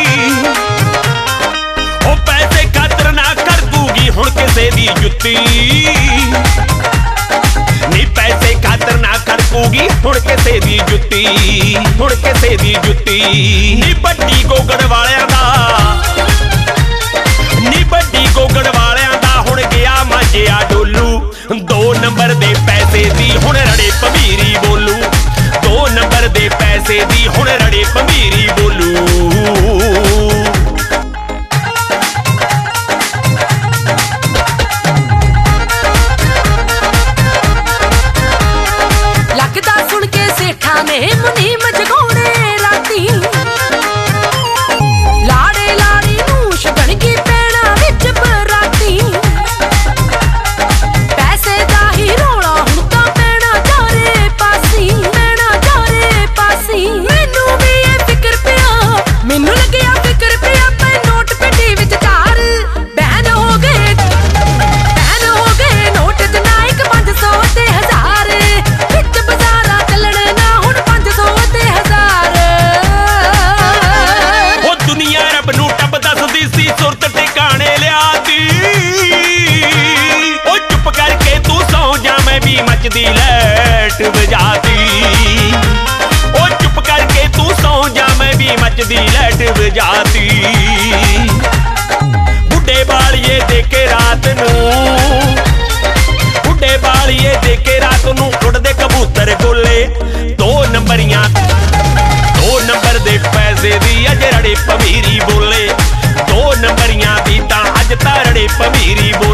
ओ पैसे खातर ना कर दूगी हुण किसे दी जुत्ती नी पैसे खातर ना कर दूगी हुण किसे दी जुत्ती हुण किसे दी जुत्ती नी बड्डी गोगड़ वालियां दा नी बड्डी गोगड़ वालियां दा हुण गया मांजिया डोलू 2 नंबर दे पैसे दी हुण रड़े भमीरी बोलू 2 नंबर दे पैसे दी हुण रड़े भमीरी बोलू लगदा सुन के सेठा ने मुनीम जगाउणे राती लाड़े लाड़ी नूं छगण की पैणा विच बराती पैसे दा ही रौला हुण तां पैणा चारे पासी मैनू भी ये फिकर पिया मैनू लग्या फिकर पिया पै नोट पेटी विच 4 बैन हो गए नोट च ना एक 500 ते 1000 विच बाजारा चलण ना हुण 500 ते 1000 ओ दुनिया रब नू टब दसदी सी सुरत ठिकाने लियाती ओ चुप करके तू सौ जा मैं भी मचदी लैट बजाती ओ चुप करके तू सौ जा मैं भी मचदी लैट बजाती बुढ़े बालिए देखे रात नू बुढ़े बालिए देखे रात नू उड़दे कबूतर गोले 2 नंबरियां 2 नंबर दे पैसे दी अज रड़े भमीरी बोले 2 नंबरियां दी तां अज तां रड़े भमीरी बोले